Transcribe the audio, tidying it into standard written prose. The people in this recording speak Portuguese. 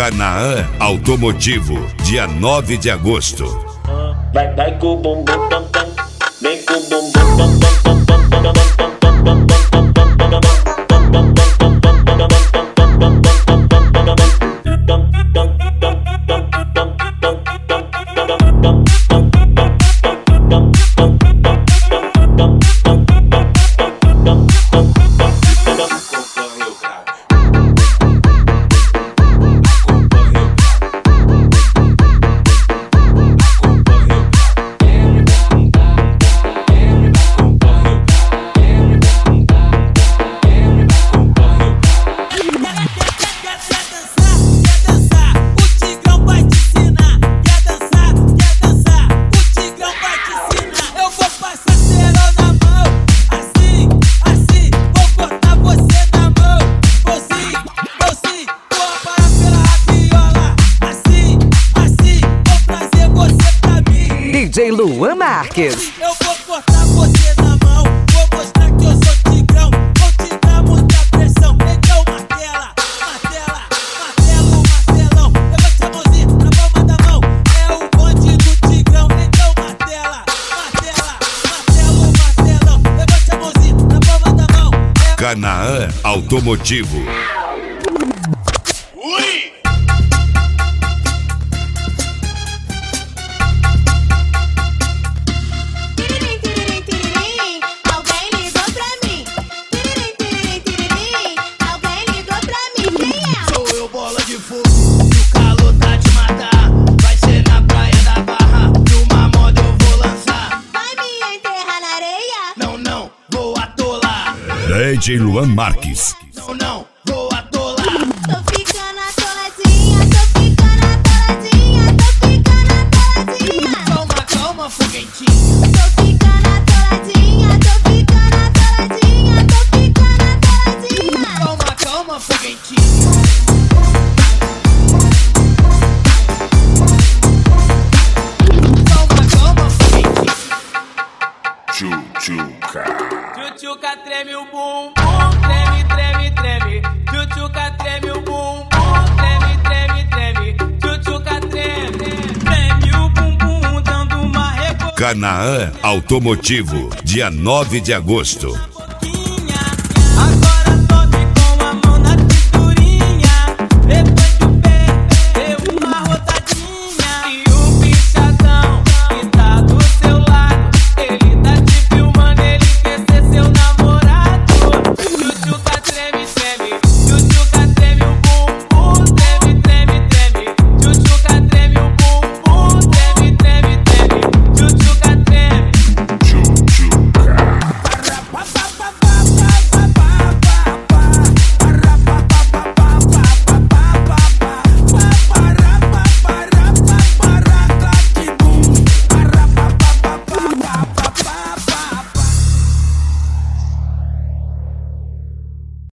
Canaã Automotivo, dia 9 de agosto. Vai com o bumbum tam tam, vem com o bumbum tam tam tam tam tam tam. DJ Luan Marques. Eu vou cortar você na mão, vou mostrar que eu sou tigrão, vou te dar muita pressão. Então martela, martela, martelo, martelão. Levante a mãozinha na palma da mão, é o bonde do tigrão. Então martela, martela, martelo, martelão. Levante a mãozinha na palma da mão. Canaã Automotivo. DJ Luan Marques. Não, vou atolar. Tô ficando atoladinha, tô ficando atoladinha, tô ficando atoladinha. Calma, calma, foguetinho. Tô ficando atoladinha, tô ficando atoladinha, tô ficando atoladinha. Calma, calma, foguetinho. Calma, calma, foguetinho. Tchutchuca. Tchutchuca treme o bumbum, treme, treme, treme. Tchutchuca treme o bumbum, treme, treme, treme. Tchutchuca treme, treme o bumbum, dando uma rebolada. Canaã Automotivo, dia 9 de agosto.